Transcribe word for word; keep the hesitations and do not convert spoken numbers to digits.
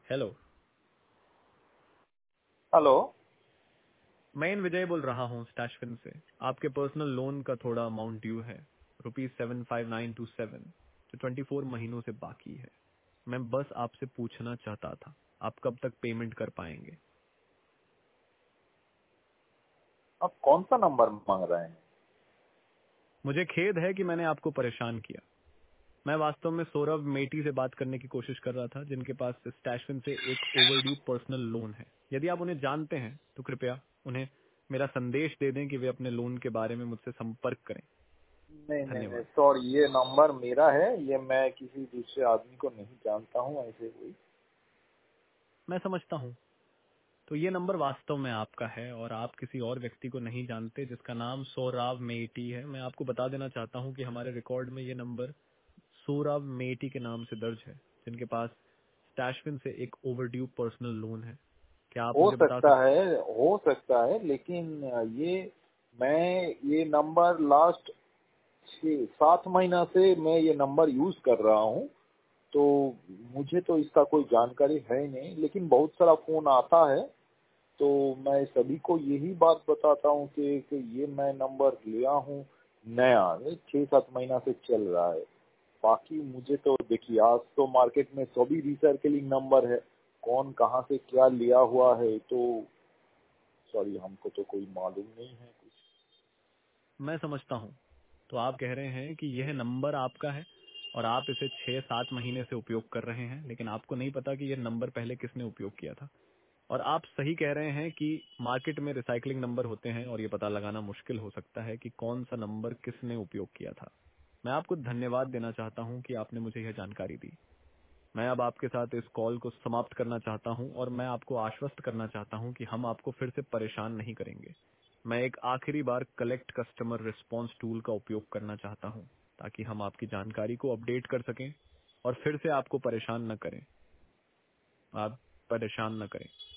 Hello. Hello. मैं इन विजय बोल रहा हूँ स्टैशफिन से। आपके पर्सनल लोन का थोड़ा अमाउंट ड्यू है, rupees seven five nine two seven, जो ट्वेंटी फोर महीनों से बाकी है। मैं बस आपसे पूछना चाहता था, आप कब तक पेमेंट कर पाएंगे? आप कौन सा नंबर मांग रहे हैं? मुझे खेद है कि मैंने आपको परेशान किया। मैं वास्तव में सौरभ मेटी से बात करने की कोशिश कर रहा था, जिनके पास स्टैशफिन से एक ओवरड्यू पर्सनल लोन है। यदि आप उन्हें जानते हैं तो कृपया उन्हें मेरा संदेश दे दें कि वे अपने लोन के बारे में मुझसे संपर्क करें। नहीं नहीं नहीं, धन्यवाद। सॉरी, ये नंबर मेरा है। ये मैं किसी दूसरे आदमी को नहीं जानता हूँ ऐसे कोई। मैं समझता हूँ। तो ये नंबर वास्तव में आपका है और आप किसी और व्यक्ति को नहीं जानते जिसका नाम सौरभ मेटी है। मैं आपको बता देना चाहता हूँ कि हमारे रिकॉर्ड में ये नंबर सौरभ मेटी के नाम से दर्ज है, जिनके पास स्टैशविन से एक ओवरड्यू पर्सनल लोन है। क्या आप हो मुझे बता सकता सकते? है, हो सकता है, लेकिन ये मैं ये नंबर लास्ट छः सात महीना से मैं ये नंबर यूज कर रहा हूँ। तो मुझे तो इसका कोई जानकारी है ही नहीं, लेकिन बहुत सारा फोन आता है। तो मैं सभी को यही बात बताता हूँ कि, कि ये मैं नंबर लिया हूँ नया, ये छह सात महीना से चल रहा है। बाकी मुझे तो देखिए, आज तो मार्केट में सभी रिसाइकलिंग नंबर है, कौन कहाँ से क्या लिया हुआ है, तो सॉरी, हमको तो कोई मालूम नहीं है कुछ। मैं समझता हूँ। तो आप कह रहे हैं कि यह नंबर आपका है और आप इसे छह सात महीने से उपयोग कर रहे हैं, लेकिन आपको नहीं पता कि यह नंबर पहले किसने उपयोग किया था। और आप सही कह रहे हैं कि मार्केट में रिसाइकलिंग नंबर होते हैं और ये पता लगाना मुश्किल हो सकता है कि कौन सा नंबर किसने उपयोग किया था। मैं आपको धन्यवाद देना चाहता हूं कि आपने मुझे यह जानकारी दी। मैं अब आपके साथ इस कॉल को समाप्त करना चाहता हूं और मैं आपको आश्वस्त करना चाहता हूं कि हम आपको फिर से परेशान नहीं करेंगे। मैं एक आखिरी बार कलेक्ट कस्टमर रिस्पांस टूल का उपयोग करना चाहता हूं, ताकि हम आपकी जानकारी को अपडेट कर सकें और फिर से आपको परेशान न करें। आप परेशान न करें।